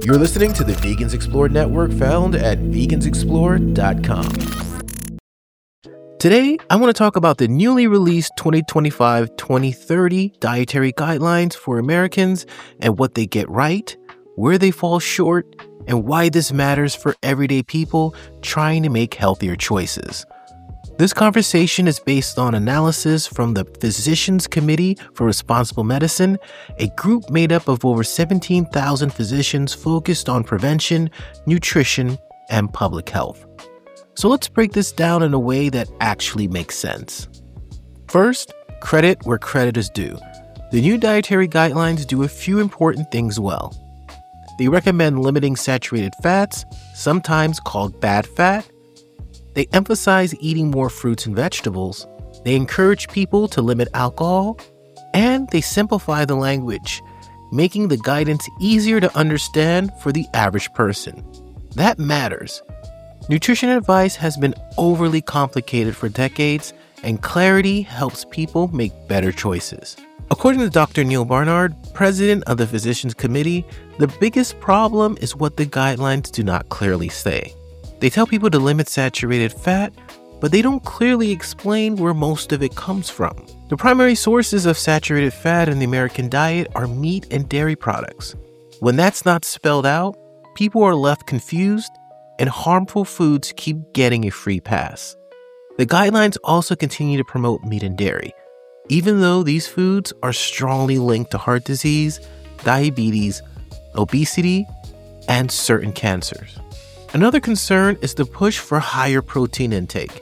You're listening to the Vegans Explore Network, found at vegansexplore.com. Today, I want to talk about the newly released 2025-2030 dietary guidelines for Americans and what they get right, where they fall short, and why this matters for everyday people trying to make healthier choices. This conversation is based on analysis from the Physicians Committee for Responsible Medicine, a group made up of over 17,000 physicians focused on prevention, nutrition, and public health. So let's break this down in a way that actually makes sense. First, credit where credit is due. The new dietary guidelines do a few important things well. They recommend limiting saturated fats, sometimes called bad fat. They emphasize eating more fruits and vegetables. They encourage people to limit alcohol. And they simplify the language, making the guidance easier to understand for the average person. That matters. Nutrition advice has been overly complicated for decades, and clarity helps people make better choices. According to Dr. Neal Barnard, president of the Physicians Committee, the biggest problem is what the guidelines do not clearly say. They tell people to limit saturated fat, but they don't clearly explain where most of it comes from. The primary sources of saturated fat in the American diet are meat and dairy products. When that's not spelled out, people are left confused, and harmful foods keep getting a free pass. The guidelines also continue to promote meat and dairy, even though these foods are strongly linked to heart disease, diabetes, obesity, and certain cancers. Another concern is the push for higher protein intake.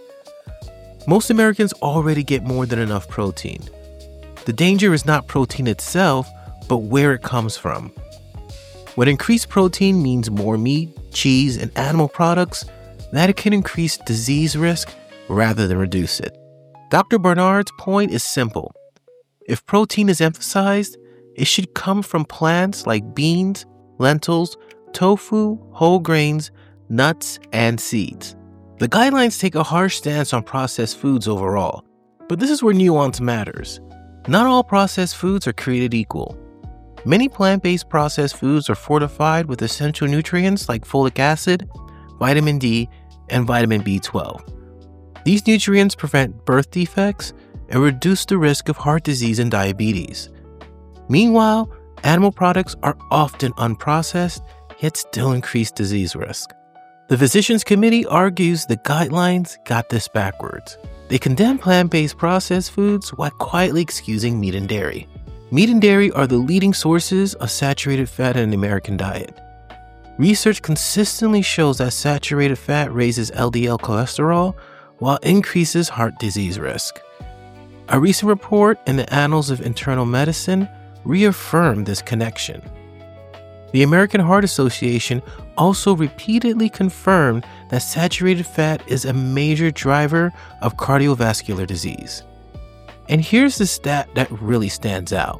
Most Americans already get more than enough protein. The danger is not protein itself, but where it comes from. When increased protein means more meat, cheese, and animal products, that can increase disease risk rather than reduce it. Dr. Barnard's point is simple. If protein is emphasized, it should come from plants like beans, lentils, tofu, whole grains, nuts, and seeds. The guidelines take a harsh stance on processed foods overall, but this is where nuance matters. Not all processed foods are created equal. Many plant-based processed foods are fortified with essential nutrients like folic acid, vitamin D, and vitamin B12. These nutrients prevent birth defects and reduce the risk of heart disease and diabetes. Meanwhile, animal products are often unprocessed, yet still increase disease risk. The Physicians Committee argues the guidelines got this backwards. They condemn plant-based processed foods while quietly excusing meat and dairy. Meat and dairy are the leading sources of saturated fat in the American diet. Research consistently shows that saturated fat raises LDL cholesterol while increases heart disease risk. A recent report in the Annals of Internal Medicine reaffirmed this connection. The American Heart Association also repeatedly confirmed that saturated fat is a major driver of cardiovascular disease. And here's the stat that really stands out.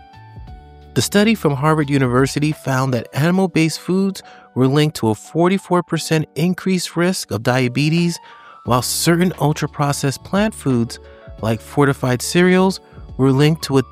The study from Harvard University found that animal-based foods were linked to a 44% increased risk of diabetes, while certain ultra-processed plant foods, like fortified cereals, were linked to a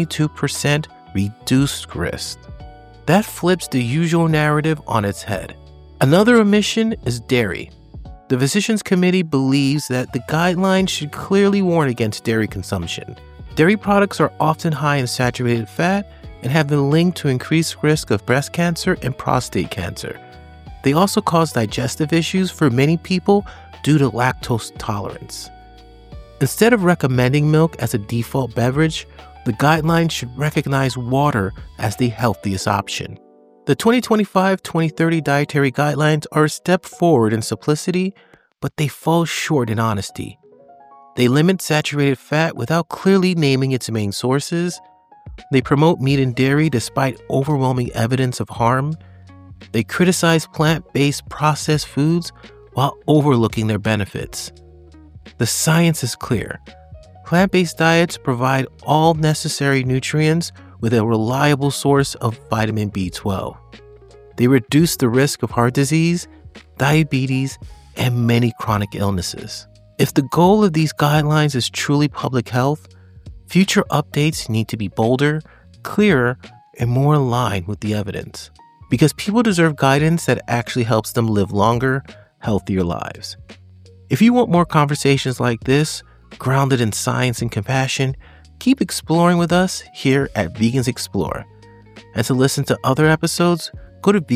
22% reduced risk. That flips the usual narrative on its head. Another omission is dairy. The Physicians Committee believes that the guidelines should clearly warn against dairy consumption. Dairy products are often high in saturated fat and have been linked to increased risk of breast cancer and prostate cancer. They also cause digestive issues for many people due to lactose tolerance. Instead of recommending milk as a default beverage, the guidelines should recognize water as the healthiest option. The 2025-2030 dietary guidelines are a step forward in simplicity, but they fall short in honesty. They limit saturated fat without clearly naming its main sources. They promote meat and dairy despite overwhelming evidence of harm. They criticize plant-based processed foods while overlooking their benefits. The science is clear. Plant-based diets provide all necessary nutrients with a reliable source of vitamin B12. They reduce the risk of heart disease, diabetes, and many chronic illnesses. If the goal of these guidelines is truly public health, future updates need to be bolder, clearer, and more aligned with the evidence. because people deserve guidance that actually helps them live longer, healthier lives. If you want more conversations like this, grounded in science and compassion, keep exploring with us here at Vegans Explore. And to listen to other episodes, go to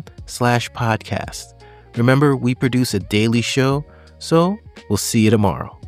vegansexplore.com/podcast. Remember, we produce a daily show, so we'll see you tomorrow.